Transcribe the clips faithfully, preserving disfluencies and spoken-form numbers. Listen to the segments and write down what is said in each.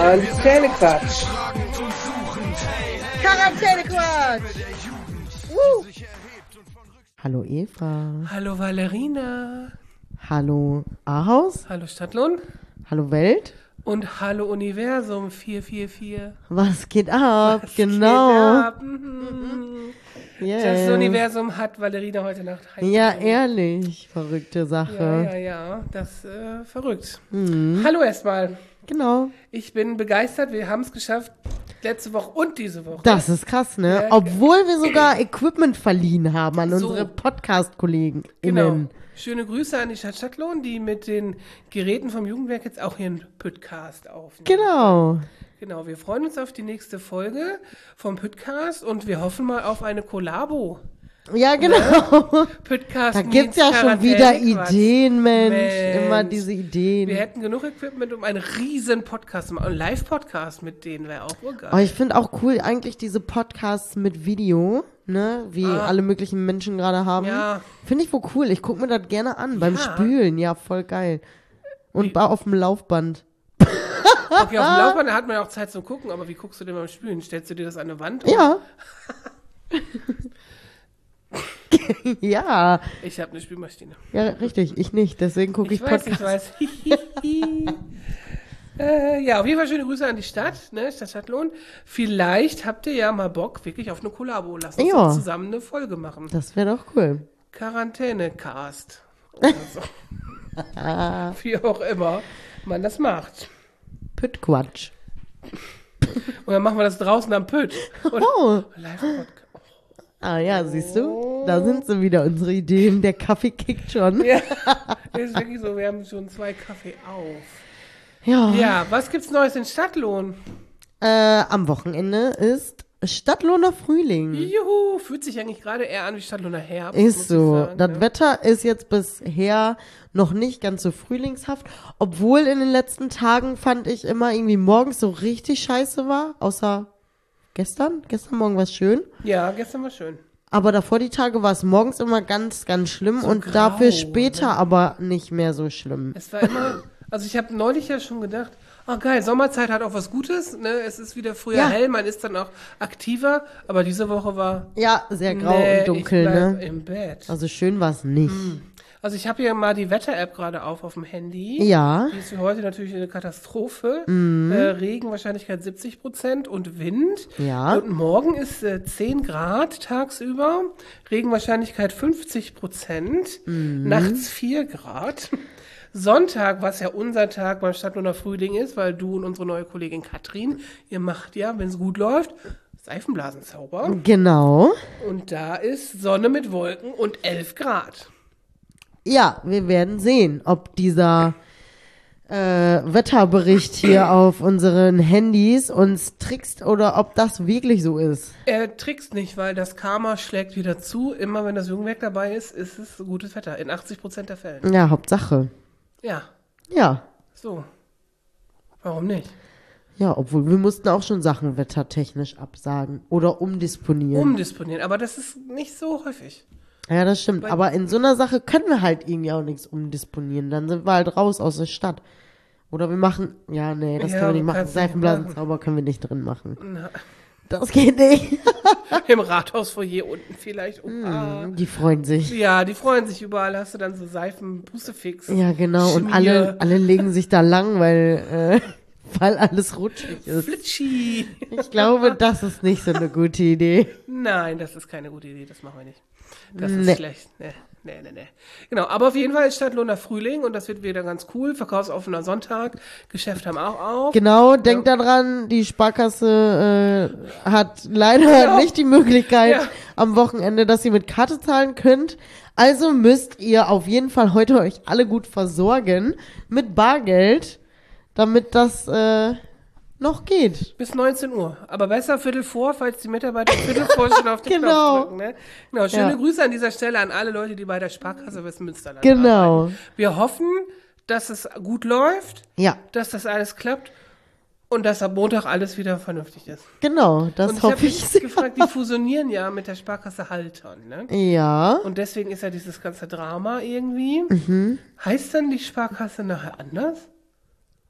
Quarantänequatsch. Quarantänequatsch. Uh. Hallo Eva. Hallo Valerina. Hallo Ahaus. Hallo Stadtlohn. Hallo Welt. Und hallo Universum vier vier vier. Was geht ab? Was genau. Geht ab? Mhm. Yeah. Das Universum hat Valerina heute Nacht heimgesucht. Ja, ehrlich. Verrückte Sache. Ja, ja, ja. Das äh, verrückt. Mhm. Hallo erstmal. Genau. Ich bin begeistert. Wir haben es geschafft. Letzte Woche und diese Woche. Das ist krass, ne? Ja, Obwohl wir sogar Equipment verliehen haben an So. unsere Podcast-Kollegen. Genau. Schöne Grüße an die Stadt Stadtlohn, die mit den Geräten vom Jugendwerk jetzt auch ihren Podcast aufnehmen. Genau. Genau, wir freuen uns auf die nächste Folge vom Podcast und wir hoffen mal auf eine Kollabo. Ja, genau. Podcast Da gibt's ja schon wieder Ideen, Mensch. Mensch. Immer diese Ideen. Wir hätten genug Equipment, um einen riesen Podcast zu machen. Einen Live-Podcast mit denen wäre auch wohl geil. Aber ich finde auch cool eigentlich diese Podcasts mit Video, ne, wie Ah. alle möglichen Menschen gerade haben. Ja. Finde ich wohl cool. Ich gucke mir das gerne an beim Ja. Spülen. Ja, voll geil. Und Wie- bei auf dem Laufband. Okay, auf dem Laufband, da hat man ja auch Zeit zum Gucken, aber wie guckst du denn beim Spülen? Stellst du dir das an eine Wand? Ja. ja. Ich habe eine Spülmaschine. Ja, richtig. Ich nicht. Deswegen gucke ich, Ich weiß, Podcasts. ich weiß. äh, ja, auf jeden Fall schöne Grüße an die Stadt, ne, Stadt Stadtlohn. Vielleicht habt ihr ja mal Bock wirklich auf eine Kollabo. Lass uns Ja. doch zusammen eine Folge machen. Das wäre doch cool. Quarantäne-Cast. Oder so. Wie auch immer man das macht. Püttquatsch. Und dann machen wir das draußen am Pütt. Und Oh. Live-Podcast. Ah ja, siehst du? Da sind sie wieder, unsere Ideen. Der Kaffee kickt schon. Ja, ist wirklich so, wir haben schon zwei Kaffee auf. Ja. Ja, was gibt's Neues in Stadtlohn? Äh, am Wochenende ist Stadtlohner Frühling. Juhu, fühlt sich eigentlich gerade eher an wie Stadtlohner Herbst. muss Ist ich so. sagen, Das ne? Wetter ist jetzt bisher noch nicht ganz so frühlingshaft, obwohl in den letzten Tagen fand ich immer irgendwie morgens so richtig scheiße war, außer gestern. Gestern Morgen war es schön. Ja, gestern war schön. Aber davor die Tage war es morgens immer ganz, ganz schlimm und grau, dafür später ne? aber nicht mehr so schlimm. Es war immer, also ich habe neulich ja schon gedacht, ah geil, Sommerzeit hat auch was Gutes, ne? Es ist wieder früher Ja. hell, man ist dann auch aktiver, aber diese Woche war Ja, sehr grau nee, und dunkel, ich bleib ne? im Bett. Also schön war es nicht. Also ich habe hier mal die Wetter-App gerade auf auf dem Handy. Ja. Die ist für heute natürlich eine Katastrophe. Mhm. Äh, Regenwahrscheinlichkeit siebzig Prozent und Wind. Ja. Und morgen ist äh, zehn Grad tagsüber. Regenwahrscheinlichkeit fünfzig Prozent. Mhm. Nachts vier Grad. Sonntag, was ja unser Tag beim Stadtlohner Frühling ist, weil du und unsere neue Kollegin Katrin, ihr macht ja, wenn es gut läuft, Seifenblasenzauber. Genau. Und da ist Sonne mit Wolken und elf Grad. Ja, wir werden sehen, ob dieser äh, Wetterbericht hier auf unseren Handys uns trickst oder ob das wirklich so ist. Er trickst nicht, weil das Karma schlägt wieder zu. Immer wenn das Jugendwerk dabei ist, ist es gutes Wetter. In achtzig Prozent der Fälle. Ja, Hauptsache. Ja, Ja. so. Warum nicht? Ja, obwohl wir mussten auch schon Sachen wettertechnisch absagen oder umdisponieren. Umdisponieren. Aber das ist nicht so häufig. Ja, das stimmt. Weil- Aber in so einer Sache können wir halt irgendwie auch nichts umdisponieren. Dann sind wir halt raus aus der Stadt. Oder wir machen, ja, nee, das Ja, können wir nicht machen. kannst du nicht Seifenblasenzauber können wir nicht drin machen. Na, Das geht nicht. im Rathausfoyer unten vielleicht. Oh, ah. Die freuen sich. Ja, die freuen sich überall. Hast du dann so Seifen, Pustefix. Ja, genau. Und Schmier, alle, alle legen sich da lang, weil, äh, weil alles rutschig ist. Flitschi. Ich glaube, das ist nicht so eine gute Idee. Nein, das ist keine gute Idee. Das machen wir nicht. Das Nee. ist schlecht. Nee, nee, nee, nee. Genau, aber auf jeden Fall ist Stadtlohner Frühling und das wird wieder ganz cool. Verkaufsoffener Sonntag. Geschäfte haben auch auf. Genau, denkt daran, die Sparkasse äh, hat leider Genau. nicht die Möglichkeit Ja. am Wochenende, dass ihr mit Karte zahlen könnt. Also müsst ihr auf jeden Fall heute euch alle gut versorgen mit Bargeld, damit das äh, noch geht. Bis neunzehn Uhr. Aber besser Viertel vor, falls die Mitarbeiter Viertel vor schon auf den Genau. Knopf drücken. Ne? Genau, schöne Ja. Grüße an dieser Stelle an alle Leute, die bei der Sparkasse Westmünsterland Genau. arbeiten. Wir hoffen, dass es gut läuft, Ja, dass das alles klappt und dass ab Montag alles wieder vernünftig ist. genau, das Und ich hoffe habe ich mich sehr. gefragt, die fusionieren ja mit der Sparkasse Haltern. Ne? Ja, Und deswegen ist ja dieses ganze Drama irgendwie. Mhm. Heißt dann die Sparkasse nachher anders?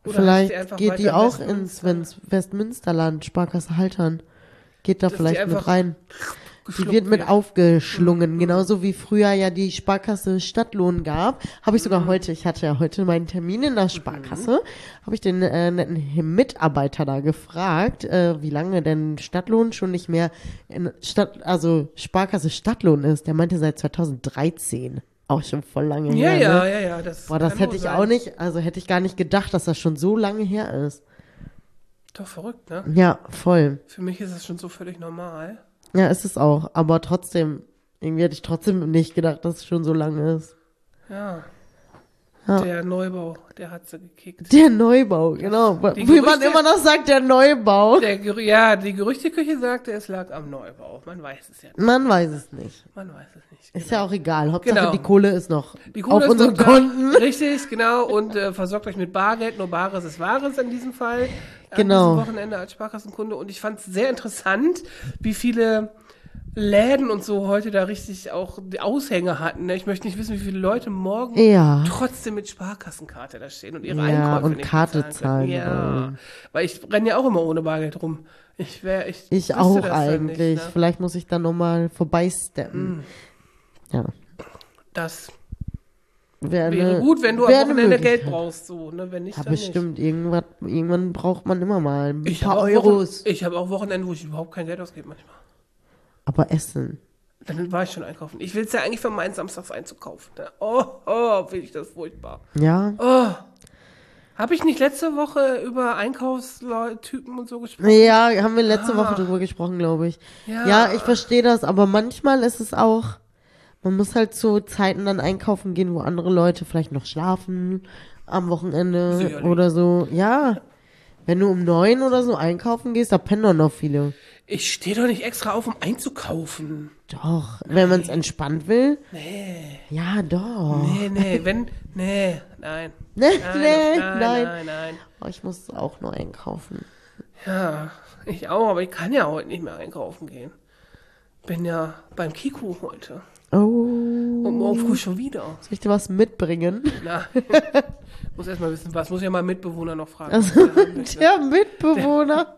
Oder hast du die Vielleicht einfach geht weiter die auch Westmünster? ins Wens- Westmünsterland, Sparkasse Haltern. Geht da Dass die vielleicht mit einfach rein. Die geschluckt wird mit aufgeschlungen. Mhm. Genauso wie früher ja die Sparkasse Stadtlohn gab. Habe ich Mhm. sogar heute, ich hatte ja heute meinen Termin in der Sparkasse, habe ich den äh, netten Mitarbeiter da gefragt, äh, wie lange denn Stadtlohn schon nicht mehr in Stadt, also Sparkasse Stadtlohn ist. Der meinte seit zweitausenddreizehn. Auch schon voll lange Ja, her. ja, ne? ja, ja. Das Boah, das kann hätte wohl ich sein. auch nicht, also hätte ich gar nicht gedacht, dass das schon so lange her ist. Doch verrückt, ne? Ja, voll. Für mich ist das schon so völlig normal. Ja, ist es auch. Aber trotzdem, irgendwie hätte ich trotzdem nicht gedacht, dass es schon so lange ist. Ja. Ja. Der Neubau, der hat sie gekickt. Der Neubau, genau. die Wie man Gerüchte- immer noch sagt, der Neubau. Der, Gerü- ja, die Gerüchteküche sagte, es lag am Neubau. Man weiß es ja nicht. Man weiß es nicht. Man weiß es nicht. Ist ja auch egal. Hauptsache, Genau. die Kohle ist noch Die Kohle auf ist unseren noch da. Konten. Richtig, genau. Und äh, versorgt euch mit Bargeld. Nur Bares ist Wahres in diesem Fall. Genau. An diesem Wochenende als Sparkassenkunde. Und ich fand es sehr interessant, wie viele Läden und so heute da richtig auch die Aushänge hatten. Ne? Ich möchte nicht wissen, wie viele Leute morgen Ja. trotzdem mit Sparkassenkarte da stehen und ihre Ja, Einkäufe und nicht Karte bezahlen zahlen können. Ja, wollen. weil ich renne ja auch immer ohne Bargeld rum. Ich wäre, ich, Ich wüsste auch das dann eigentlich. Nicht, ne? Vielleicht muss ich da nochmal vorbeisteppen. Ja. Das Wäre wäre eine- gut, wenn du am wäre eine Wochenende Geld Möglichkeit. brauchst, so, ne? Wenn nicht, Ja, dann nicht. bestimmt. Irgendwann, irgendwann braucht man immer mal ein Ich paar habe auch, Euros. Wochen, ich hab auch Wochenende, wo ich überhaupt kein Geld ausgebe manchmal. Aber Essen. Dann war ich schon einkaufen. Ich will es ja eigentlich für meinen Samstags einzukaufen. Ne? Oh, oh, finde ich das furchtbar. Ja. Oh. Habe ich nicht letzte Woche über Einkaufstypen und so gesprochen? Ja, haben wir letzte Ah. Woche drüber gesprochen, glaube ich. Ja. Ja, ich verstehe das, aber manchmal ist es auch, man muss halt zu Zeiten dann einkaufen gehen, wo andere Leute vielleicht noch schlafen am Wochenende Sicherlich. oder so. Ja, wenn du um neun oder so einkaufen gehst, da pennen doch noch viele. Ich stehe doch nicht extra auf, um einzukaufen. Doch, wenn man es entspannt will. Nee, Ja, doch. nee, nee, wenn, nee, nein. Nee, Nein, nee, nein, nein. nein, nein. Oh, ich muss auch nur einkaufen. Ja, ich auch, aber ich kann ja heute nicht mehr einkaufen gehen. Bin ja beim Kiku heute. Oh. Und morgen früh schon wieder. Soll ich dir was mitbringen? Na, muss erst mal wissen, was muss ja mal Mitbewohner noch fragen. Also, was er haben möchte. der Mitbewohner.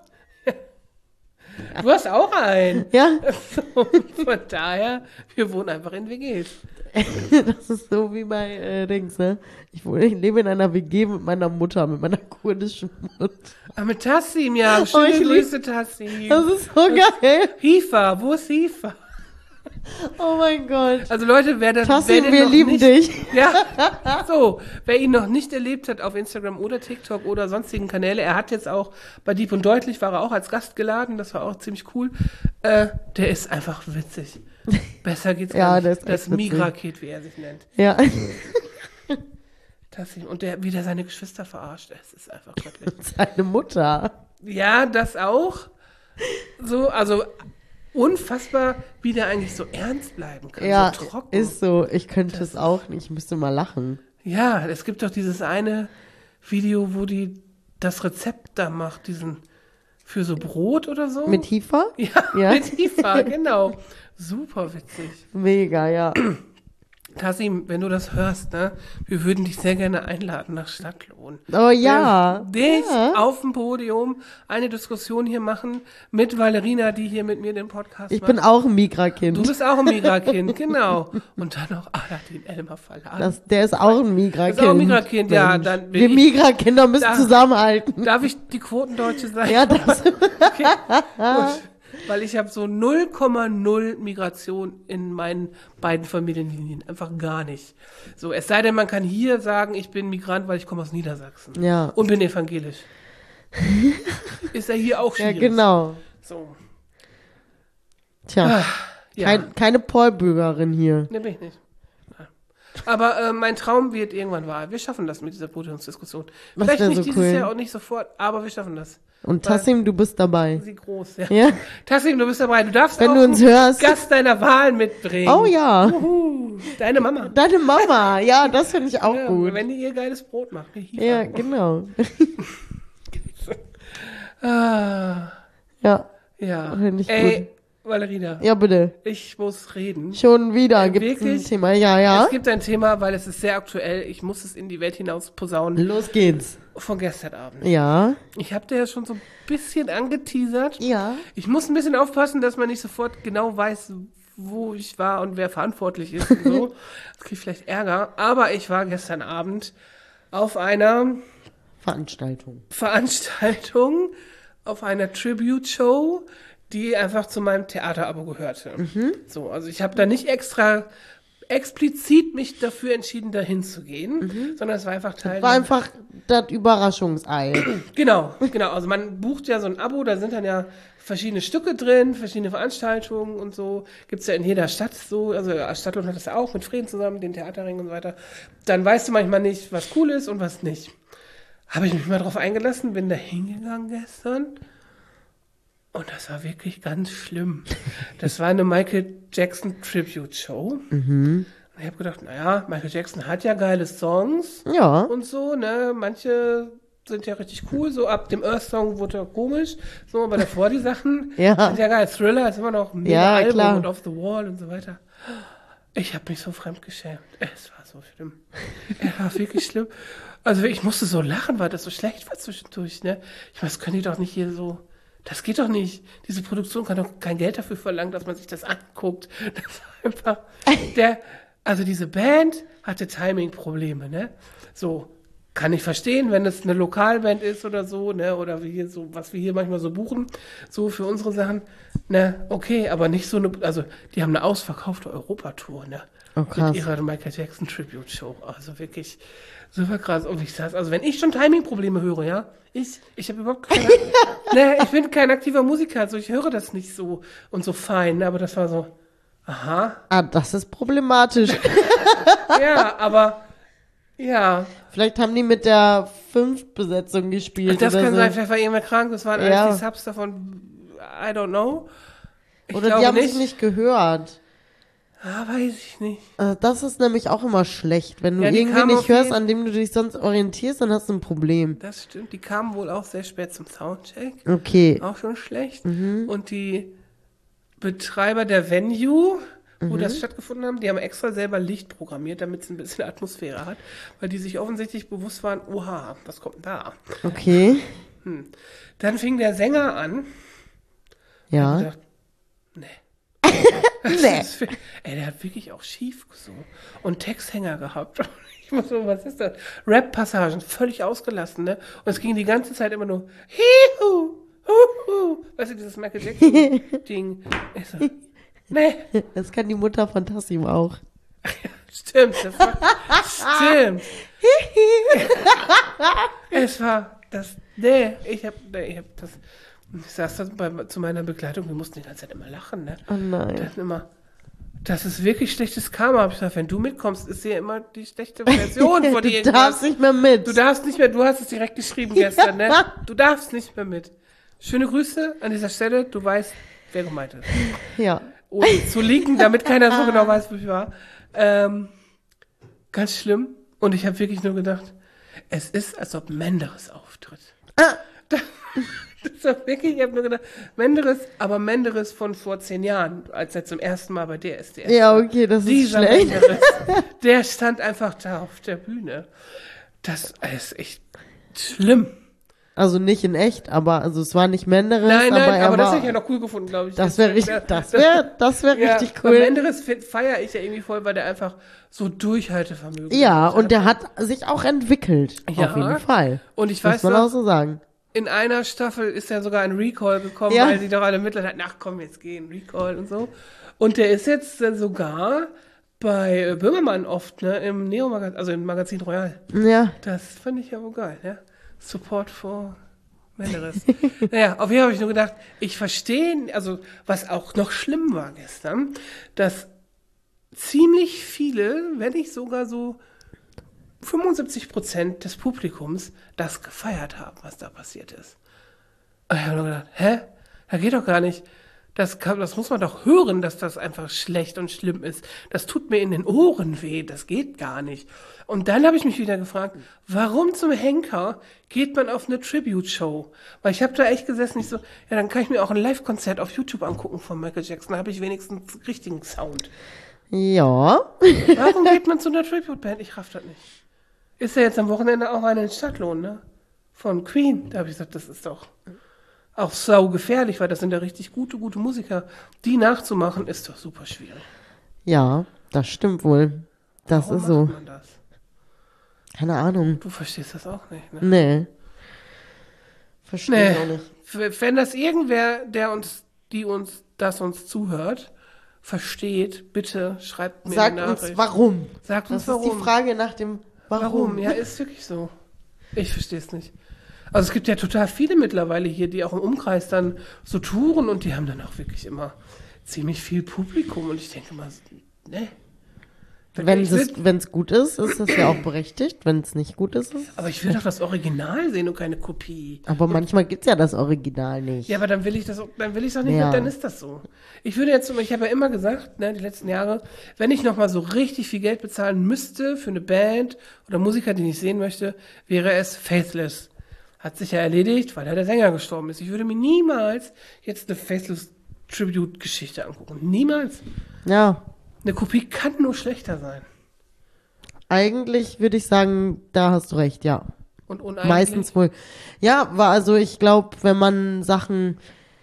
Du hast auch einen. Ja, So, von daher, wir wohnen einfach in W Gs. das ist so wie bei äh, Dings, ne? Ich, wohne, ich lebe in einer W G mit meiner Mutter, mit meiner kurdischen Mutter. Ah, mit Tassim, ja. Oh, ich Schöne lieb- Grüße, Tassim. Das ist so geil. Hifa, wo ist Hifa? Oh mein Gott. Also Leute, wer das Tassim, wer den wir noch lieben nicht, dich. Ja, so, wer ihn noch nicht erlebt hat auf Instagram oder TikTok oder sonstigen Kanäle, er hat jetzt auch bei Dieb und Deutlich, war er auch als Gast geladen, das war auch ziemlich cool. Äh, der ist einfach witzig. Besser geht's Ja, gar der nicht. ist Das echt witzig. Migra-Kid, wie er sich nennt. Ja. Tassim. Und der, wie der seine Geschwister verarscht, es ist einfach göttlich. Seine Mutter. Ja, das auch. So, also unfassbar, wie der eigentlich so ernst bleiben kann, Ja, so trocken. ist so. Ich könnte es auch nicht. Ich müsste mal lachen. Ja, es gibt doch dieses eine Video, wo die das Rezept da macht, diesen für so Brot oder so. Mit Hifa? ja, Ja. mit Hifa, genau. Super witzig. Mega, ja. Tassim, wenn du das hörst, ne, wir würden dich sehr gerne einladen nach Stadtlohn. Oh ja. Dich Ja. auf dem Podium eine Diskussion hier machen mit Valerina, die hier mit mir den Podcast Ich macht. bin auch ein Du Migra-Kind. bist auch ein Migra-Kind, genau. Und dann noch Aladin Elmar Verlag. Das, der ist auch ein Migra-Kind. Ist auch ein Migra-Kind, ja, Mensch. dann bin Wir ich- Migra-Kinder müssen Da- zusammenhalten. Darf ich die Quotendeutsche sein? Ja, das. Okay, gut. Weil ich habe so null Komma null Migration in meinen beiden Familienlinien. Einfach gar nicht. So, es sei denn, man kann hier sagen, ich bin Migrant, weil ich komme aus Niedersachsen. Ja. Und bin evangelisch. Ist ja hier auch Ja, schwierig. genau. So. Tja, Ja. kein, keine Paul-Bürgerin hier. Ne, bin ich nicht. Ja. Aber äh, mein Traum wird irgendwann wahr. Wir schaffen das mit dieser Podiumsdiskussion. Das Vielleicht wär nicht so dieses cool. Jahr und nicht sofort, aber wir schaffen das. Und Tassim, du bist dabei. Sie groß, ja. Ja? Tassim, du bist dabei. Du darfst Wenn auch du uns einen hörst. Gast deiner Wahl mitbringen. Oh ja. Juhu, deine Mama. Deine Mama. Ja, das finde ich auch Ja, gut. wenn die ihr geiles Brot macht. Wie Hifa. Ja, genau. Ah, Ja, ja. finde ich Ey, gut. Valerina, Ja, bitte. ich muss reden. Schon wieder Äh, gibt es ein wirklich? Thema. Ja, ja. Es gibt ein Thema, weil es ist sehr aktuell. Ich muss es in die Welt hinaus posaunen. Los geht's. Von gestern Abend. Ja. Ich habe dir ja schon so ein bisschen angeteasert. Ja. Ich muss ein bisschen aufpassen, dass man nicht sofort genau weiß, wo ich war und wer verantwortlich ist und so. Das kriege ich vielleicht Ärger. Aber ich war gestern Abend auf einer Veranstaltung. Veranstaltung, auf einer Tribute-Show, die einfach zu meinem Theaterabo gehörte. Mhm. So, also ich habe da nicht extra explizit mich dafür entschieden, dahin zu gehen, sondern es war einfach Teil. War einfach das Überraschungsei. Genau, genau. Also man bucht ja so ein Abo, da sind dann ja verschiedene Stücke drin, verschiedene Veranstaltungen und so. Gibt's ja in jeder Stadt so. Also Stadtlohn hat das ja auch mit Frieden zusammen, den Theaterring und so weiter. Dann weißt du manchmal nicht, was cool ist und was nicht. Habe ich mich mal drauf eingelassen, bin da hingegangen gestern. Und das war wirklich ganz schlimm. Das war eine Michael Jackson Tribute Show. Mhm. Und ich habe gedacht, naja, Michael Jackson hat ja geile Songs. Ja. Und so, ne, manche sind ja richtig cool, so ab dem Earth-Song wurde er komisch, so, aber davor die Sachen Ja. sind ja geil. Thriller ist immer noch ein mega Ja, Album klar. und Off the Wall und so weiter. Ich habe mich so fremdgeschämt. Es war so schlimm. Es war wirklich schlimm. Also ich musste so lachen, weil das so schlecht war zwischendurch, ne. Ich meine, das können die doch nicht hier so, das geht doch nicht. Diese Produktion kann doch kein Geld dafür verlangen, dass man sich das anguckt. Das war einfach, der, also diese Band hatte Timing-Probleme, ne. So, kann ich verstehen, wenn es eine Lokalband ist oder so, ne, oder wie hier so, was wir hier manchmal so buchen, so für unsere Sachen, ne, okay, aber nicht so eine, also, die haben eine ausverkaufte Europatour, ne, Oh, krass. mit ihrer Michael Jackson Tribute Show, also wirklich super krass. Und ich saß, also wenn ich schon Timing-Probleme höre, ja, ich, ich habe überhaupt keine, ne, ich bin kein aktiver Musiker, also ich höre das nicht so und so fein, ne, aber das war so, aha, Ah, das ist problematisch. ja, aber, ja. Vielleicht haben die mit der Fünftbesetzung gespielt. Das oder kann so. sein, vielleicht war irgendwer krank, das waren Ja. alles die Subs davon, I don't know. Ich Oder glaube die haben nicht. sich nicht gehört. Ah, weiß ich nicht. Also das ist nämlich auch immer schlecht. Wenn du Ja, die irgendwie kamen nicht auf hörst, jeden- an dem du dich sonst orientierst, dann hast du ein Problem. Das stimmt, die kamen wohl auch sehr spät zum Soundcheck. Okay. Auch schon schlecht. Mhm. Und die Betreiber der Venue, wo Mhm. das stattgefunden haben, die haben extra selber Licht programmiert, damit es ein bisschen Atmosphäre hat, weil die sich offensichtlich bewusst waren, oha, was kommt denn da? Okay. Hm. Dann fing der Sänger an. Ich Ja. dachte, nee. Nee. Das ist, ey, der hat wirklich auch schief gesungen und Texthänger gehabt. Ich muss so, was ist das? Rap-Passagen, völlig ausgelassen, ne? Und es ging die ganze Zeit immer nur Hihu, Huhu. Weißt du, dieses Michael Jackson-Ding. Ich so, nee, Das kann die Mutter von Tassim auch. stimmt, das war, stimmt. Es war das, nee, ich hab, nee, ich hab das, ich saß da bei, zu meiner Begleitung, wir mussten die ganze Zeit immer lachen, ne? Oh nein. Dann immer, das ist wirklich schlechtes Karma. Hab ich gesagt, wenn du mitkommst, ist hier immer die schlechte Version von dir. Du darfst nicht mehr mit. Du darfst nicht mehr, du hast es direkt geschrieben gestern, ne? Du darfst nicht mehr mit. Schöne Grüße an dieser Stelle, du weißt, wer gemeint ist. Ja. Ohne zu leaken, damit keiner so genau weiß, wo ich war. Ähm, ganz schlimm. Und ich habe wirklich nur gedacht, es ist, als ob Menderes auftritt. Ah. Das war wirklich, ich habe nur gedacht, Menderes, aber Menderes von vor zehn Jahren, als er zum ersten Mal bei D S D S Ja, war. okay, das ist Dieser schlecht. Menderes, der stand einfach da auf der Bühne. Das ist echt schlimm. Also nicht in echt, aber also es war nicht Menderes, Nein, nein, aber, aber, er das war, hätte ich ja noch cool gefunden, glaube ich. das wäre richtig, wär- das wäre, das wäre ja, richtig aber cool. Menderes feiere ich ja irgendwie voll, weil der einfach so Durchhaltevermögen Ja, hat. und der hat sich auch entwickelt. Ja. Auf jeden Fall. Und ich Muss weiß man noch, auch so sagen. in einer Staffel ist ja sogar ein Recall gekommen, Ja. weil die doch alle Mitleid hatten, ach komm, jetzt gehen, Recall und so. Und der ist jetzt äh, sogar bei äh, Böhmermann oft, ne, im Neo-Magazin, also im Magazin Royal. Ja. Das fand ich ja wohl geil, ne? Support for Menderes. Naja, auf jeden Fall habe ich nur gedacht, ich verstehe, also was auch noch schlimm war gestern, dass ziemlich viele, wenn nicht sogar so fünfundsiebzig Prozent des Publikums das gefeiert haben, was da passiert ist. Und ich habe nur gedacht, hä? Da geht doch gar nicht. Das, kann, das muss man doch hören, dass das einfach schlecht und schlimm ist. Das tut mir in den Ohren weh, das geht gar nicht. Und dann habe ich mich wieder gefragt, warum zum Henker geht man auf eine Tribute-Show? Weil ich habe da echt gesessen, ich so, ja, dann kann ich mir auch ein Live-Konzert auf YouTube angucken von Michael Jackson, da habe ich wenigstens richtigen Sound. Ja. Warum geht man zu einer Tribute-Band? Ich raff das nicht. Ist ja jetzt am Wochenende auch eine in Stadtlohn, ne? Von Queen. Da habe ich gesagt, das ist doch auch sau gefährlich, weil das sind ja richtig gute, gute Musiker. Die nachzumachen, ist doch super schwierig. Ja, das stimmt wohl. Das Warum ist so. macht man das? Keine Ahnung. Du verstehst das auch nicht, ne? Nee. Verstehe ich auch Nee. nicht. W- Wenn das irgendwer, der uns, die uns, das uns zuhört, versteht, bitte schreibt mir Sagt eine uns Nachricht. warum. Sagt uns Das ist warum. die Frage nach dem Warum. Warum? Ja, ist wirklich so. Ich verstehe es nicht. Also es gibt ja total viele mittlerweile hier, die auch im Umkreis dann so touren und die haben dann auch wirklich immer ziemlich viel Publikum und ich denke mal, ne? Wenn ich es will- wenn es gut ist, ist es ja auch berechtigt. Wenn es nicht gut ist, ist es. Aber ich will doch das Original sehen und keine Kopie. Aber manchmal gibt's ja das Original nicht. Ja, aber dann will ich das, dann will ich doch nicht, Ja. mit, dann ist das so. Ich würde jetzt, ich habe ja immer gesagt, ne, die letzten Jahre, wenn ich nochmal so richtig viel Geld bezahlen müsste für eine Band oder Musiker, den ich sehen möchte, wäre es Faithless. Hat sich ja erledigt, weil ja der Sänger gestorben ist. Ich würde mir niemals jetzt eine Faithless Tribute-Geschichte angucken. Niemals. Ja. Eine Kopie kann nur schlechter sein. Eigentlich würde ich sagen, da hast du recht, ja. Und uneigentlich. Meistens wohl. Ja, war also ich glaube, wenn man Sachen,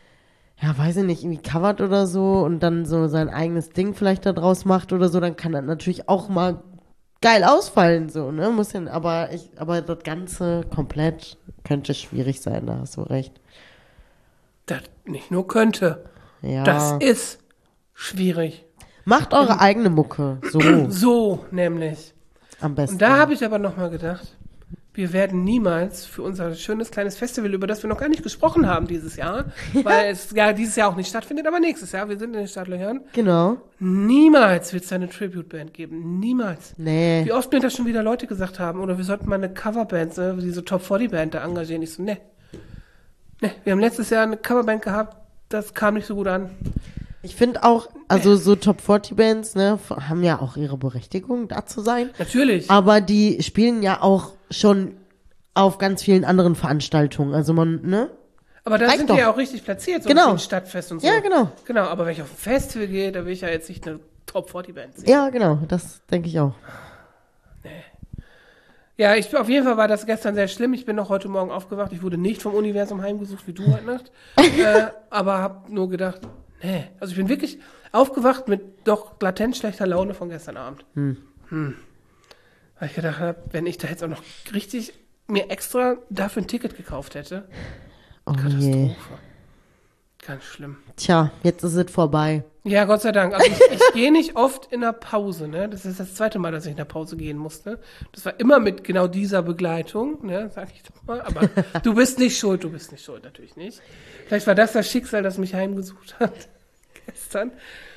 ja, weiß ich nicht, irgendwie covert oder so und dann so sein eigenes Ding vielleicht da draus macht oder so, dann kann das natürlich auch mal geil ausfallen, so, ne? Muss ja, aber ich, aber das Ganze komplett könnte schwierig sein, da hast du recht. Das nicht nur könnte. Ja. Das ist schwierig. Macht eure eigene Mucke, so So nämlich. am besten. Und da habe ich aber nochmal gedacht, wir werden niemals für unser schönes kleines Festival, über das wir noch gar nicht gesprochen haben dieses Jahr, weil es ja dieses Jahr auch nicht stattfindet, aber nächstes Jahr, wir sind in den Startlöchern, Genau. niemals wird es eine Tribute-Band geben. Niemals. Nee. Wie oft mir das schon wieder Leute gesagt haben, oder wir sollten mal eine Coverband, ne, diese Top vierzig Band da engagieren. Ich so, ne. Ne, wir haben letztes Jahr eine Coverband gehabt, das kam nicht so gut an. Ich finde auch, also so Top vierzig Bands, ne, haben ja auch ihre Berechtigung, da zu sein. Natürlich. Aber die spielen ja auch schon auf ganz vielen anderen Veranstaltungen. Also man, ne? Aber da reicht sind doch. die ja auch richtig platziert, so Genau. ein Stadtfest und so. Ja, genau. Genau, aber wenn ich auf ein Festival gehe, da will ich ja jetzt nicht eine Top vierzig Band sehen. Ja, genau, das denke ich auch. Ja, ich, auf jeden Fall war das gestern sehr schlimm. Ich bin noch heute Morgen aufgewacht. Ich wurde nicht vom Universum heimgesucht wie du heute Nacht. äh, aber habe nur gedacht, nee. Also ich bin wirklich aufgewacht mit doch latent schlechter Laune von gestern Abend. Hm. Hm. Weil ich gedacht habe, wenn ich da jetzt auch noch richtig mir extra dafür ein Ticket gekauft hätte. Oh je. Katastrophe. Ganz schlimm. Tja, jetzt ist es vorbei. Ja, Gott sei Dank. Also ich, ich gehe nicht oft in der Pause, ne? Das ist das zweite Mal, dass ich in der Pause gehen musste. Das war immer mit genau dieser Begleitung, ne? Sag ich doch mal. Aber du bist nicht schuld, du bist nicht schuld, natürlich nicht. Vielleicht war das das Schicksal, das mich heimgesucht hat gestern.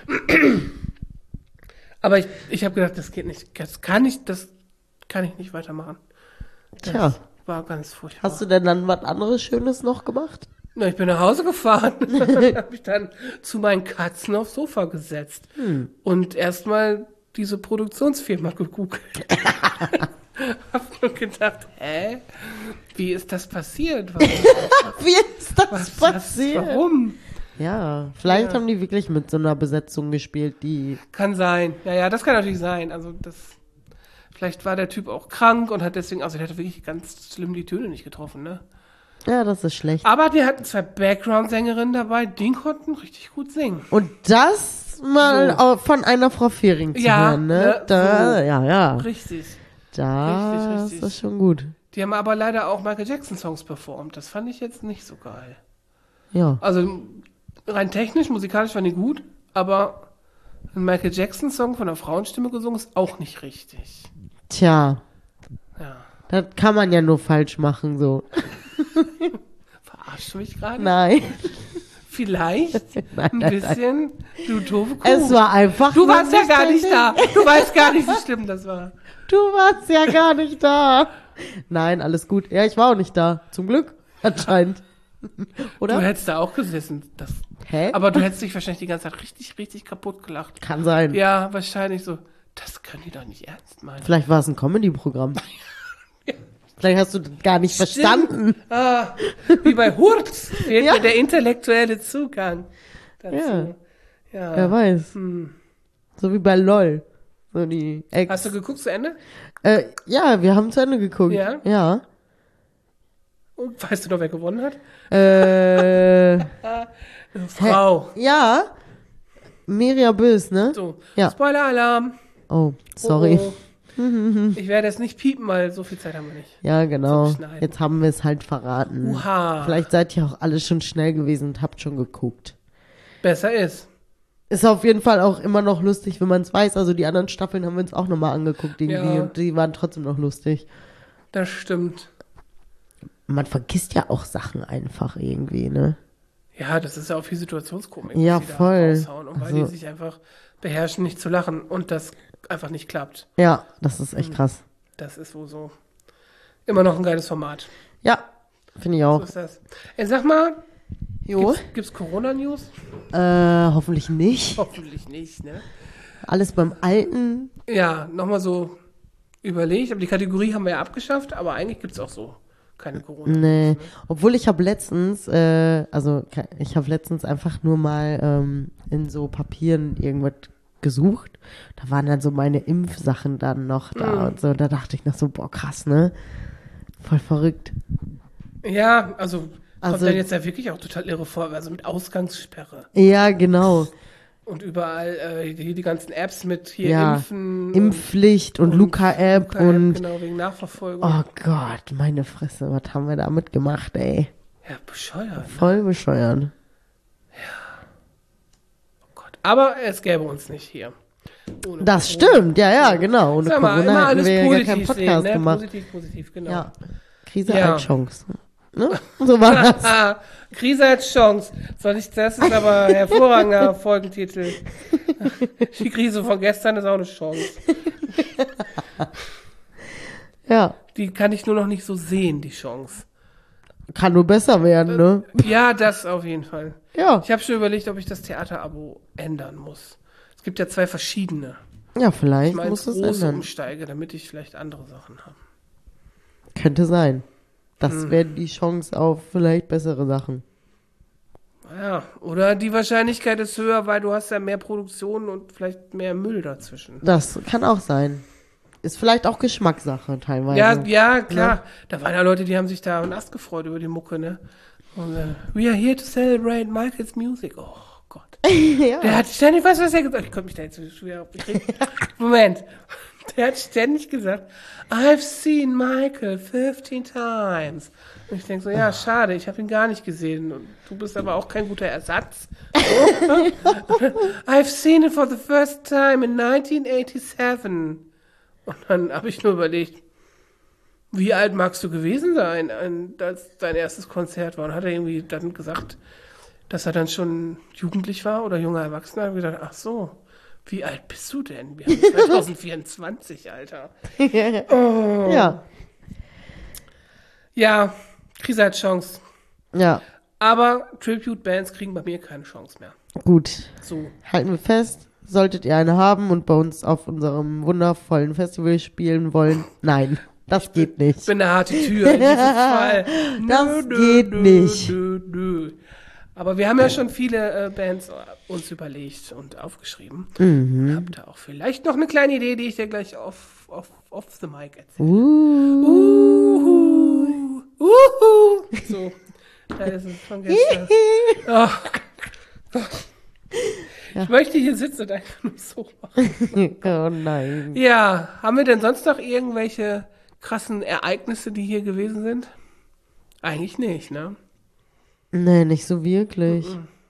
Aber ich, ich habe gedacht, das geht nicht. Das kann ich, das kann ich nicht weitermachen. Das Tja. war ganz furchtbar. Hast du denn dann was anderes Schönes noch gemacht? Na, ich bin nach Hause gefahren. habe mich dann zu meinen Katzen aufs Sofa gesetzt Hm. und erstmal diese Produktionsfirma gegoogelt. Hab nur gedacht, hä? Wie ist das passiert? Warum? Wie ist das Was, passiert? was, warum? Ja, vielleicht Ja. haben die wirklich mit so einer Besetzung gespielt, die... Kann sein. Ja, ja, das kann natürlich sein. Also das, vielleicht war der Typ auch krank und hat deswegen, also der hat wirklich ganz schlimm die Töne nicht getroffen, ne? Ja, das ist schlecht. Aber wir hatten zwei Background-Sängerinnen dabei, die konnten richtig gut singen. Und das mal So. auch von einer Frau Fehring zu Ja, hören, ne? ne, Da, so. ja, ja. Richtig. Da Richtig, richtig. ist das schon gut. Die haben aber leider auch Michael Jackson-Songs performt. Das fand ich jetzt nicht so geil. Ja. Also rein technisch, musikalisch waren die gut, aber ein Michael Jackson-Song von einer Frauenstimme gesungen ist auch nicht richtig. Tja, Ja. das kann man ja nur falsch machen, so. Verarschst du mich gerade? Nein. Vielleicht Nein, ein nein, bisschen, du doofe Kuh. Es war einfach. du nur warst ja gar nicht da. missverständlich. Du weißt gar nicht, wie schlimm das war. Du warst ja gar nicht da. Nein, alles gut. Ja, ich war auch nicht da. Zum Glück. Anscheinend. Oder? Du hättest da auch gesessen. Das, Hä? aber du hättest dich wahrscheinlich die ganze Zeit richtig, richtig kaputt gelacht. Kann sein. Ja, wahrscheinlich so. Das können die doch nicht ernst meinen. Vielleicht war es ein Comedy-Programm. Vielleicht hast du das gar nicht verstanden. Ah, wie bei Hurz fehlt Ja. mir der intellektuelle Zugang dazu. Ja. Ja. Wer weiß. Hm. So wie bei LOL. So die Ex. Hast du geguckt zu Ende? äh, ja, wir haben zu Ende geguckt. Ja? Ja. Und weißt du noch, wer gewonnen hat? Äh, Eine Frau. ja. Miriam Bös, ne? So. Ja. Spoiler-Alarm. Oh, sorry. Oh, oh. Ich werde es nicht piepen, weil so viel Zeit haben wir nicht. Ja, genau. Zum Schneiden. Jetzt haben wir es halt verraten. Uha. Vielleicht seid ihr auch alle schon schnell gewesen und habt schon geguckt. Besser ist. Ist auf jeden Fall auch immer noch lustig, wenn man es weiß. Also die anderen Staffeln haben wir uns auch nochmal angeguckt irgendwie Ja. und die waren trotzdem noch lustig. Das stimmt. Man vergisst ja auch Sachen einfach irgendwie, ne? Ja, das ist ja auch viel Situationskomik. Ja, was die da voll. raushauen. Und weil Also- die sich einfach beherrschen, nicht zu lachen und das einfach nicht klappt. Ja, das ist echt krass. Das ist wohl so. Immer noch ein geiles Format. Ja, finde ich So auch. ist das. Ey, sag mal, Jo. gibt's, gibt's Corona-News? Äh, hoffentlich nicht. Hoffentlich nicht, ne? Alles beim Alten. Ja, nochmal so überlegt. Aber die Kategorie haben wir ja abgeschafft, aber eigentlich gibt's auch so keine Corona. Nee. Obwohl ich habe letztens, äh, also ke- ich habe letztens einfach nur mal ähm, in so Papieren irgendwas gesucht. Da waren dann so meine Impfsachen dann noch da Mhm. und so. Da dachte ich noch so, boah, krass, ne? Voll verrückt. Ja, also, kommt Also- dann jetzt ja wirklich auch total irre vor, also mit Ausgangssperre. Ja, genau. Und überall äh, hier die ganzen Apps mit hier Ja. Impfen. Impfpflicht und, und Luca-App Luca-App, und genau, wegen Nachverfolgung. oh Gott, meine Fresse, was haben wir damit gemacht, ey? Ja, bescheuert. Ne? Voll bescheuert. Oh Gott. Aber es gäbe uns nicht hier. Ohne Das Corona. stimmt, ja, ja, genau. Ohne Sag mal, Corona immer hätten alles wir ja gar keinen positiv Podcast sehen, ne? gemacht. Positiv, positiv, genau. Ja. Krise Ja. als Chance. Ne? So war das. Ah, Krise als Chance. Soll ich, das ist aber ein hervorragender Folgentitel. Die Krise von gestern ist auch eine Chance. Ja. Die kann ich nur noch nicht so sehen, die Chance. Kann nur besser werden, ne? Ja, das auf jeden Fall. Ja. Ich habe schon überlegt, ob ich das Theaterabo ändern muss. Es gibt ja zwei verschiedene. Ja, vielleicht Ich meine, muss ins es große ändern. umsteige, damit ich vielleicht andere Sachen habe. Könnte sein. Das Hm. wäre die Chance auf vielleicht bessere Sachen. Ja, oder die Wahrscheinlichkeit ist höher, weil du hast ja mehr Produktion und vielleicht mehr Müll dazwischen. Das kann auch sein. Ist vielleicht auch Geschmackssache teilweise. Ja, ja, klar. Da waren ja Leute, die haben sich da einen Ast gefreut über die Mucke, ne? Und, äh, we are here to celebrate Michael's music. Oh Gott. ja. Der hat ständig, weißt du, was er gesagt hat? Ich konnte mich da jetzt schon wieder aufkriegen. Moment. Der hat ständig gesagt, I've seen Michael fifteen times. Und ich denke so, ja, schade, ich habe ihn gar nicht gesehen. Und du bist aber auch kein guter Ersatz. I've seen it for the first time in nineteen eighty-seven. Und dann habe ich nur überlegt, wie alt magst du gewesen sein, ein- als dein erstes Konzert war? Und hat er irgendwie dann gesagt, dass er dann schon jugendlich war oder junger Erwachsener? Und ich gedacht, ach so, wie alt bist du denn? Wir haben zwanzig vierundzwanzig, Alter. Oh. ja. Ja, Krise hat Chance. Ja. Aber Tribute-Bands kriegen bei mir keine Chance mehr. Gut. So. Halten wir fest. Solltet ihr eine haben und bei uns auf unserem wundervollen Festival spielen wollen, nein, das geht Ich nicht. bin eine harte Tür in diesem Fall. Das geht nicht. Nö, nö. Aber wir haben ja schon viele äh, Bands uns überlegt und aufgeschrieben. Mhm. Habt ihr auch vielleicht noch eine kleine Idee, die ich dir gleich off, off, off the mic erzähle? Uh. Uhu. Uhu. So, da ist es von gestern. Oh. Ich möchte hier sitzen und einfach nur so machen. Oh nein. Ja, haben wir denn sonst noch irgendwelche krassen Ereignisse, die hier gewesen sind? Eigentlich nicht, ne? Nee, nicht so wirklich.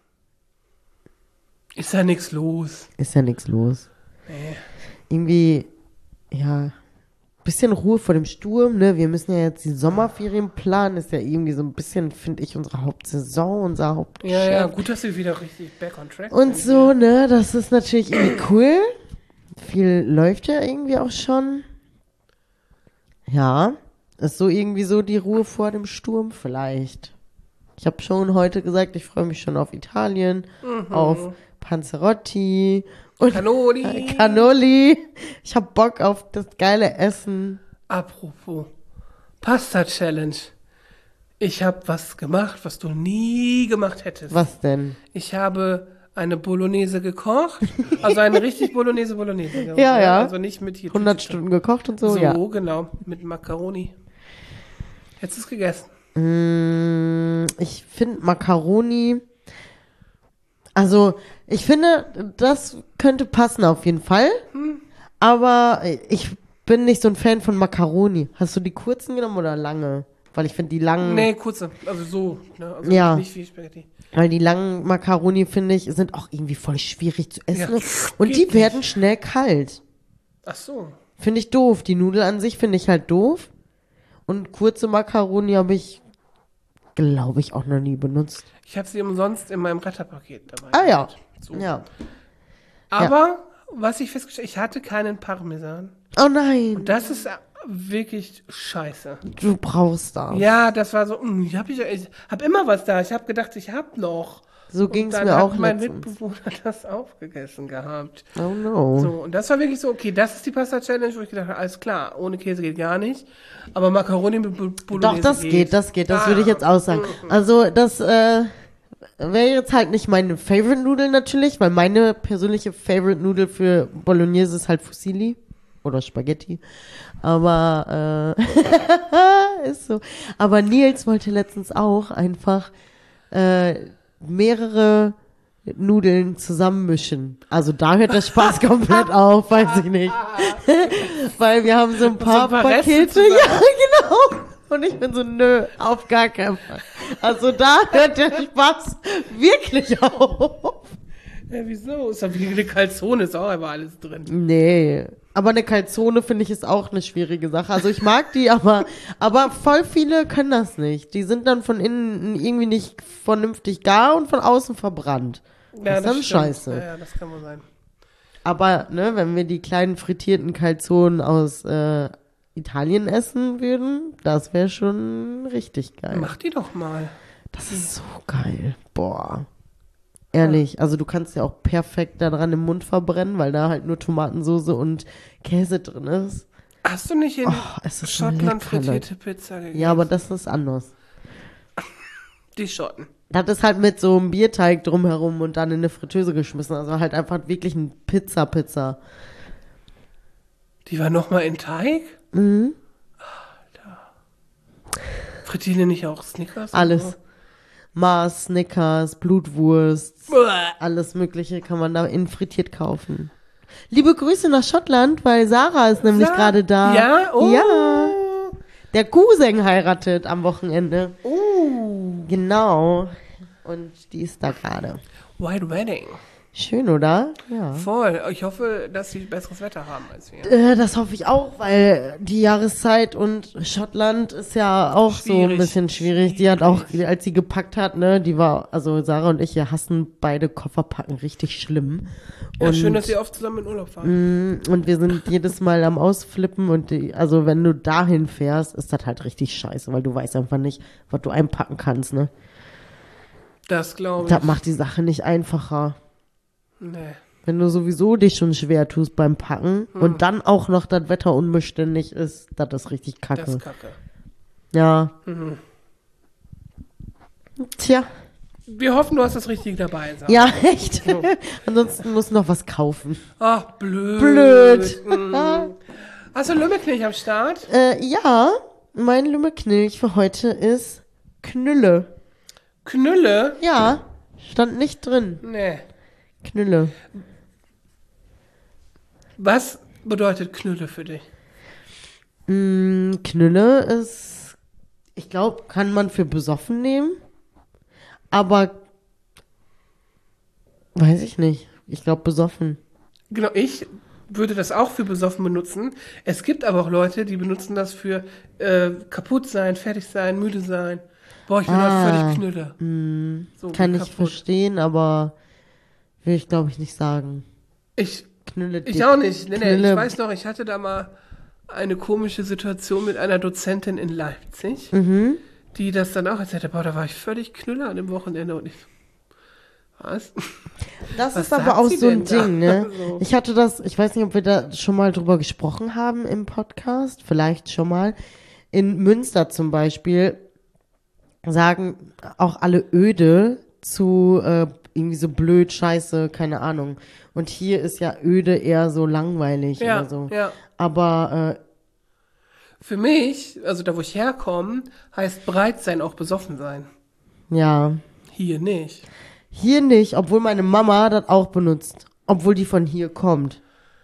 Ist ja nichts los. Ist ja nichts los. Nee. Irgendwie, ja, bisschen Ruhe vor dem Sturm, ne? Wir müssen ja jetzt die Sommerferien planen. Ist ja irgendwie so ein bisschen, finde ich, unsere Hauptsaison, unser Hauptgeschäft. Ja, ja, gut, dass wir wieder richtig back on track Und sind. so, ne? Das ist natürlich irgendwie cool. Viel läuft ja irgendwie auch schon. Ja. Ist so irgendwie so die Ruhe vor dem Sturm vielleicht. Ich habe schon heute gesagt, ich freue mich schon auf Italien, Mhm. auf Panzerotti und Cannoli. Cannoli. Ich habe Bock auf das geile Essen. Apropos Pasta Challenge. Ich habe was gemacht, was du nie gemacht hättest. Was denn? Ich habe eine Bolognese gekocht, also eine richtig Bolognese Bolognese. Ja, ja. Also nicht mit hier hundert Tüte. Stunden gekocht und so, So, ja. genau, mit Macaroni. Hättest du es gegessen? Mm, ich finde Macaroni, also ich finde, das könnte passen auf jeden Fall, Hm. aber ich bin nicht so ein Fan von Macaroni. Hast du die kurzen genommen oder lange? Weil ich finde die langen, Nee, kurze, also so, ne? Also Ja. nicht wie Spaghetti. weil die langen Macaroni, finde ich, sind auch irgendwie voll schwierig zu essen. Ja, Und geht die nicht. werden schnell kalt. Ach so. Finde ich doof. Die Nudel an sich finde ich halt doof. Und kurze Macaroni habe ich, glaube ich, auch noch nie benutzt. Ich habe sie umsonst in meinem Retterpaket dabei. Ah ja. gehabt. So. Ja. Aber, was ich festgestellt ich hatte keinen Parmesan. Oh nein, Das ist wirklich scheiße. du brauchst das. Ja, das war so, mm, ich habe ich, ich hab immer was da. Ich habe gedacht, ich hab noch. So Und ging's dann mir hat auch mein letztens. Mitbewohner das aufgegessen gehabt. Oh no. So, und das war wirklich so, okay, das ist die Pasta-Challenge, wo ich gedacht habe, alles klar, ohne Käse geht gar nicht. Aber Macaroni mit Bo- Bolognese Doch, das geht, das geht, das Ah, würde ich jetzt auch sagen. Also, das äh, wäre jetzt halt nicht meine Favorite-Nudel natürlich, weil meine persönliche Favorite-Nudel für Bolognese ist halt Fusilli oder Spaghetti. Aber, äh, ist so. Aber Nils wollte letztens auch einfach äh, mehrere Nudeln zusammenmischen. Also da hört der Spaß komplett auf, weiß ich nicht. Weil wir haben so ein paar, ein paar Reste Pakete. zusammen. Ja, genau. Und ich bin so, nö, auf gar keinen Fall. Also da hört der Spaß wirklich auf. Ja, wieso? Ist doch wie eine Calzone, ist auch einfach alles drin. Nee. Aber eine Calzone finde ich ist auch eine schwierige Sache. Also ich mag die, aber, aber voll viele können das nicht. Die sind dann von innen irgendwie nicht vernünftig gar und von außen verbrannt. Das ist dann stimmt. scheiße. Ja, ja, das kann wohl sein. Aber, ne, wenn wir die kleinen frittierten Calzonen aus äh, Italien essen würden, das wäre schon richtig geil. Mach die doch mal. Das ist so geil. Boah. Ehrlich, also du kannst ja auch perfekt da dran im Mund verbrennen, weil da halt nur Tomatensoße und Käse drin ist. Hast du nicht in Oh, es ist so Schottland lecker, frittierte Pizza gegessen? Ja, aber das ist anders. Die Schotten. Das ist halt mit so einem Bierteig drumherum und dann in eine Fritteuse geschmissen. Also halt einfach wirklich ein Pizza-Pizza. Die war nochmal in Teig? Mhm. Frittieren die nicht auch Snickers? Alles. Mars, Snickers, Blutwurst, Uah. alles Mögliche kann man da in frittiert kaufen. Liebe Grüße nach Schottland, weil Sarah ist nämlich Sa- gerade da. Ja? Oh. Ja. Der Cousin heiratet am Wochenende. Oh. Genau. Und die ist da gerade. White Wedding. Schön, oder? Ja. Voll. Ich hoffe, dass sie besseres Wetter haben als wir. Äh, das hoffe ich auch, weil die Jahreszeit und Schottland ist ja auch so ein Schwierig. bisschen schwierig. Die hat auch, als sie gepackt hat, ne, die war, also Sarah und ich, wir hassen beide Kofferpacken richtig schlimm. Ja, und, schön, dass sie oft zusammen in Urlaub fahren. Mm, und wir sind jedes Mal am Ausflippen und die, also wenn du dahin fährst, ist das halt richtig scheiße, weil du weißt einfach nicht, was du einpacken kannst, ne. Das glaube ich. Das macht die Sache nicht einfacher. Nee. Wenn du sowieso dich schon schwer tust beim Packen Hm. und dann auch noch das Wetter unbeständig ist, das ist richtig kacke. Das ist kacke. Ja. Mhm. Tja. Wir hoffen, du hast das Richtige dabei. Sarah. Ja, echt. So. Ansonsten musst du noch was kaufen. Ach, blöd. Blöd. Mhm. Hast du Lümmelknilch am Start? Äh, ja, mein Lümmelknilch für heute ist Knülle. Knülle? Ja, stand nicht drin. Nee. Knülle. Was bedeutet Knülle für dich? Mm, Knülle ist, ich glaube, kann man für besoffen nehmen. Aber, weiß ich nicht. Ich glaube, besoffen. Genau, ich würde das auch für besoffen benutzen. Es gibt aber auch Leute, die benutzen das für äh, kaputt sein, fertig sein, müde sein. Boah, ich bin Ah, heute völlig Knülle. Mm, So, kann wie ich kaputt. verstehen, aber will ich, glaube ich, nicht sagen. Ich, Knülle ich dick. auch nicht. Nee, nee, Knülle- ich weiß noch, ich hatte da mal eine komische Situation mit einer Dozentin in Leipzig. Mhm. die das dann auch erzählt hat. Boah, da war ich völlig knüller an dem Wochenende und ich, was? Das Was ist aber sagt auch sie so ein denn da? Ding, ne? So. Ich hatte das, ich weiß nicht, ob wir da schon mal drüber gesprochen haben im Podcast, vielleicht schon mal. In Münster zum Beispiel sagen auch alle öde zu äh, irgendwie so blöd, scheiße, keine Ahnung. Und hier ist ja öde eher so langweilig Ja, oder so. ja. Aber äh, Für mich, also da wo ich herkomme, heißt bereit sein auch besoffen sein. ja, Hier nicht. hier nicht, obwohl meine Mama das auch benutzt. Obwohl die von hier kommt.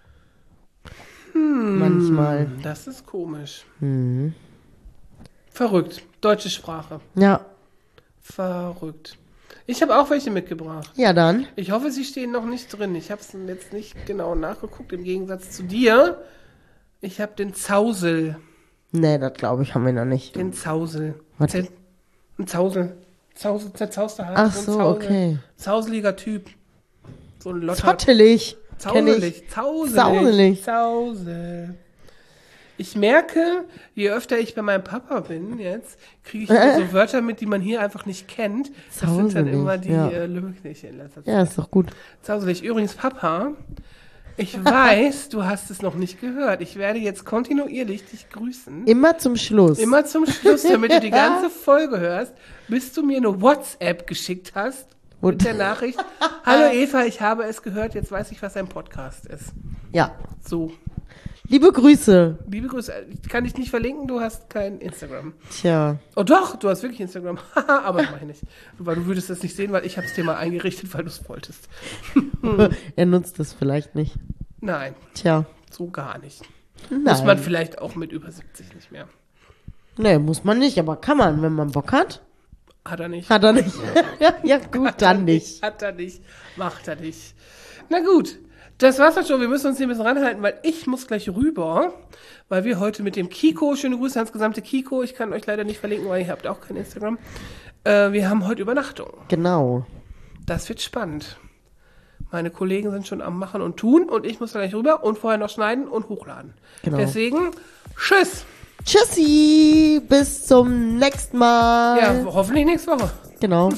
Hm. Manchmal. Das ist komisch. Hm. Verrückt. Deutsche Sprache. Ja, Verrückt. Ich habe auch welche mitgebracht. ja dann. Ich hoffe, sie stehen noch nicht drin. Ich habe es jetzt nicht genau nachgeguckt, im Gegensatz zu dir. Ich habe den Zausel. Nee, das glaube ich, haben wir noch nicht. Den Zausel. Was? Z- Ein Zausel. Zausel, zerzauster Hals. Ach ein so, Zausel. okay. Zauseliger Typ. So ein Lotter. Zottelig. Kenn ich. Zauselig. Zauselig. Zauselig. Zausel. Ich merke, je öfter ich bei meinem Papa bin jetzt, kriege ich immer so Wörter mit, die man hier einfach nicht kennt. Das sind dann Zauselig, immer die ja. äh, Lümmelknechte in letzter Zeit. Ja, ist doch gut. Zauselig. Übrigens, Papa, ich weiß, du hast es noch nicht gehört. Ich werde jetzt kontinuierlich dich grüßen. Immer zum Schluss. Immer zum Schluss, damit du die ganze Folge hörst, bis du mir eine WhatsApp geschickt hast mit Und- der Nachricht, hallo Eva, ich habe es gehört, jetzt weiß ich, was ein Podcast ist. Ja. So, Liebe Grüße. liebe Grüße. Ich kann dich nicht verlinken, du hast kein Instagram. Tja. Oh doch, du hast wirklich Instagram. Aber das mache ich nicht. Weil du würdest das nicht sehen, weil ich habe es dir mal eingerichtet, weil du es wolltest. Er nutzt es vielleicht nicht. Nein, Tja. so gar nicht. Nein. Muss man vielleicht auch mit über siebzig nicht mehr. Nee, muss man nicht, aber kann man, wenn man Bock hat. Hat er nicht. Hat er nicht. ja, ja, gut, dann nicht. Hat er nicht. Macht er nicht. Na gut. Das war's dann schon. Wir müssen uns hier ein bisschen ranhalten, weil ich muss gleich rüber, weil wir heute mit dem Kiko, schöne Grüße ans gesamte Kiko, ich kann euch leider nicht verlinken, weil ihr habt auch kein Instagram, äh, wir haben heute Übernachtung. Genau. Das wird spannend. Meine Kollegen sind schon am Machen und Tun und ich muss gleich rüber und vorher noch schneiden und hochladen. Genau. Deswegen, tschüss. Tschüssi, bis zum nächsten Mal. Ja, hoffentlich nächste Woche. Genau.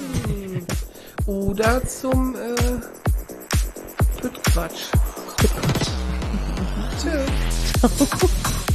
Oder zum äh, Quatsch. Tschüss.